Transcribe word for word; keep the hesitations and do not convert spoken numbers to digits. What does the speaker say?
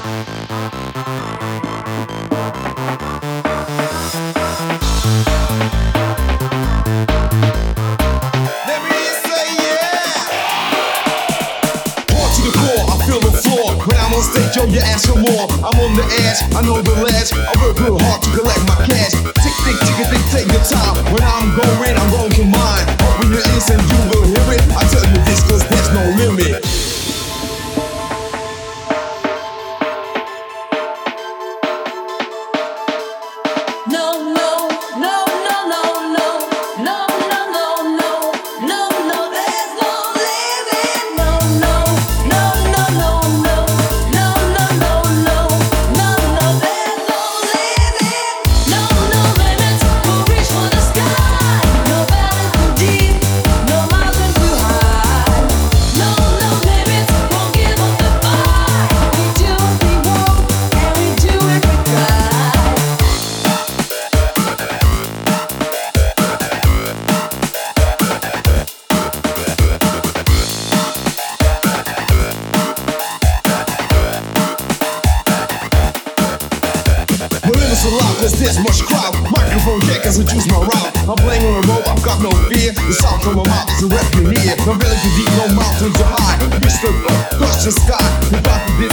Stage, yo, you ask for more. I'm on the edge, I know the ledge. I work real hard to collect my cash. Tick, tick, tick, tick, take your time. When I'm going, I'm going to mine. Open your ears and you will hear it. I tell you this, cause there's no limit. It's a lot, cause there's much crowd. Microphone check as I choose my route. I'm playing on the road, I've got no fear. The sound from my mouth is a rap you hear. No village too deep, no mountains too high. Reach the, touch the sky. If I can